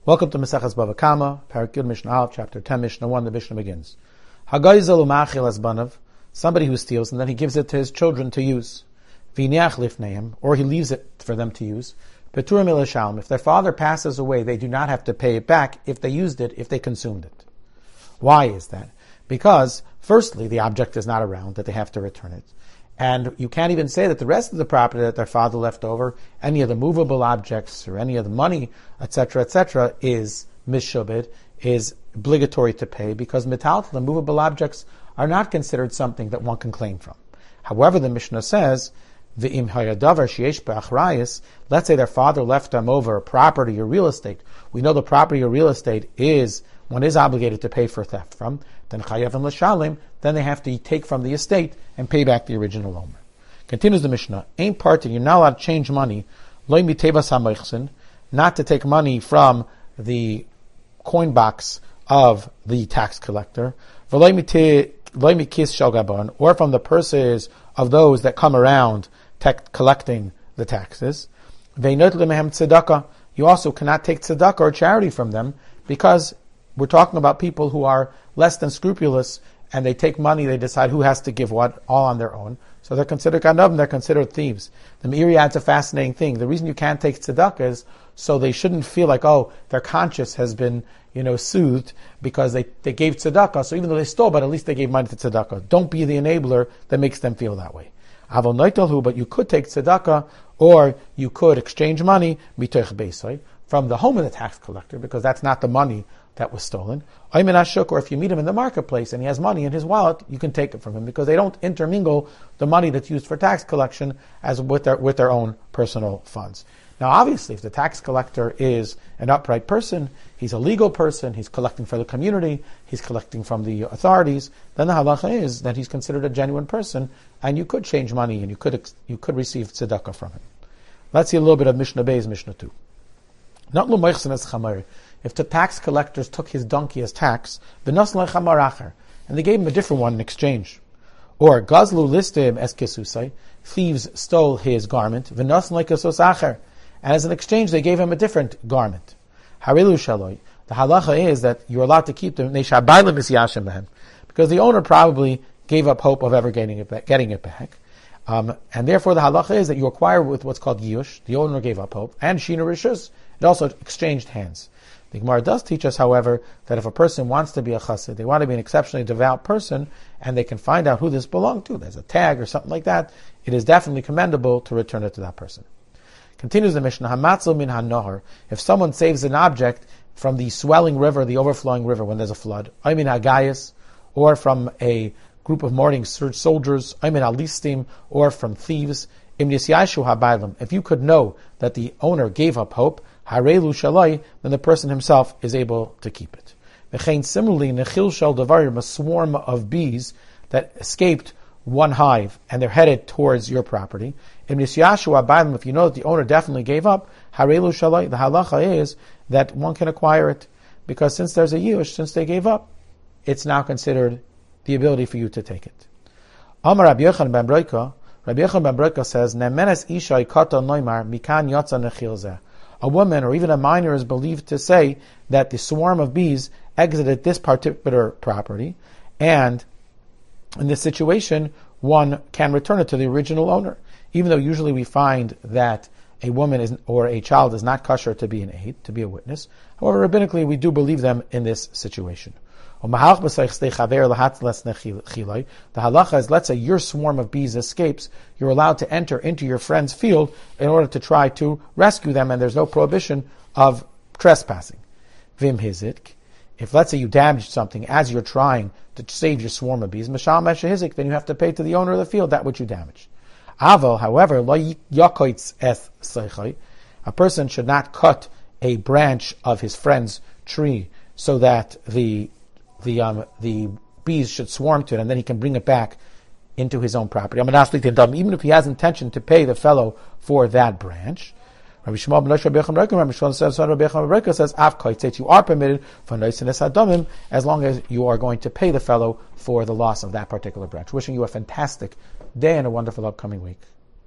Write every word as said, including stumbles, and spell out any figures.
Welcome to Maseches Bava Kama, Parak Yud Mishnah Aleph, Chapter ten, Mishnah one. The Mishnah begins. Hagayzel umachil as banav, somebody who steals and then he gives it to his children to use. V'niach lifneim, or he leaves it for them to use. Peturim ilashalm, if their father passes away, they do not have to pay it back if they used it, if they consumed it. Why is that? Because, firstly, the object is not around, that they have to return it. And you can't even say that the rest of the property that their father left over, any of the movable objects or any of the money, et cetera, et cetera, is mishubid, is obligatory to pay, because metal, the movable objects, are not considered something that one can claim from. However, the Mishnah says, V'im hayadavar sheyesh be'achrayis, let's say their father left them over property or real estate. We know the property or real estate is, one is obligated to pay for theft from, then chayav and l'shalim, then they have to take from the estate and pay back the original owner. Continues the Mishnah, ain't part you're not allowed to change money, loy mitevas hamoichsin, not to take money from the coin box of the tax collector, v'loy mikis shel gabon, or from the purses of those that come around tech, collecting the taxes. Ve'inot lemehem tzedakah, you also cannot take tzedakah or charity from them, because we're talking about people who are less than scrupulous, and they take money, they decide who has to give what, all on their own. So they're considered ganavim, they're considered thieves. The Meiri adds a fascinating thing. The reason you can't take tzedakah is so they shouldn't feel like, oh, their conscience has been, you know, soothed because they, they gave tzedakah, so even though they stole, but at least they gave money to tzedakah. Don't be the enabler that makes them feel that way. Avol noitalhu, but you could take tzedakah, or you could exchange money, mitoich beisai, from the home of the tax collector, because that's not the money that was stolen. Or if you meet him in the marketplace and he has money in his wallet, you can take it from him, because they don't intermingle the money that's used for tax collection as with their with their own personal funds. Now, obviously, if the tax collector is an upright person, he's a legal person, he's collecting for the community, he's collecting from the authorities, then the halacha is that he's considered a genuine person, and you could change money and you could you could receive tzedakah from him. Let's see a little bit of Mishnah Beis, Mishnah two. Not lo moichsin as chamar. If the tax collectors took his donkey as tax, and they gave him a different one in exchange. Or gazlu listim es kesusai, thieves stole his garment, and as an exchange they gave him a different garment. Harilu shaloi. The halacha is that you're allowed to keep them, because the owner probably gave up hope of ever getting it back. Getting it back. Um, and therefore the halacha is that you acquire with what's called yush, the owner gave up hope, and shina rishus, it also exchanged hands. The Gemara does teach us, however, that if a person wants to be a chassid, they want to be an exceptionally devout person, and they can find out who this belonged to, there's a tag or something like that, it is definitely commendable to return it to that person. Continues the Mishnah, Hamatzil min hanohar, if someone saves an object from the swelling river, the overflowing river when there's a flood, I mean hagayas, or from a group of mourning soldiers, I mean alistim, or from thieves, im nisyashu habaylam, if you could know that the owner gave up hope, harelu shalai, then the person himself is able to keep it. V'chein similarly, nechil shel davarim, a swarm of bees that escaped one hive and they're headed towards your property. Im nisyashu habaylam, if you know that the owner definitely gave up, harelu shalai, the halacha is that one can acquire it, because since there's a yush, since they gave up, it's now considered the ability for you to take it. Amar Rabbi Yochanan ben Broika, Rabbi Yochanan ben Broika says, Nemenes isha ikata noimar mikan yotza nechil zeh. A woman or even a minor is believed to say that the swarm of bees exited this particular property, and in this situation, one can return it to the original owner. Even though usually we find that a woman is, or a child is not kosher to be an aid, to be a witness. However, rabbinically, we do believe them in this situation. The halacha is, let's say your swarm of bees escapes, you're allowed to enter into your friend's field in order to try to rescue them, and there's no prohibition of trespassing. Vim hizik, if let's say you damaged something as you're trying to save your swarm of bees, mashal mesha hizik, then you have to pay to the owner of the field that which you damaged. Aval, however, lo yakoitz eth seichai, a person should not cut a branch of his friend's tree so that the the um, the bees should swarm to it, and then he can bring it back into his own property. Even if he has intention to pay the fellow for that branch. Rabbi Shmuel ben Rabbi Shmuel says, Rabbi Yochanan says, Av koitz, you are permitted for noisenes adamim as long as you are going to pay the fellow for the loss of that particular branch. Wishing you a fantastic day and a wonderful upcoming week.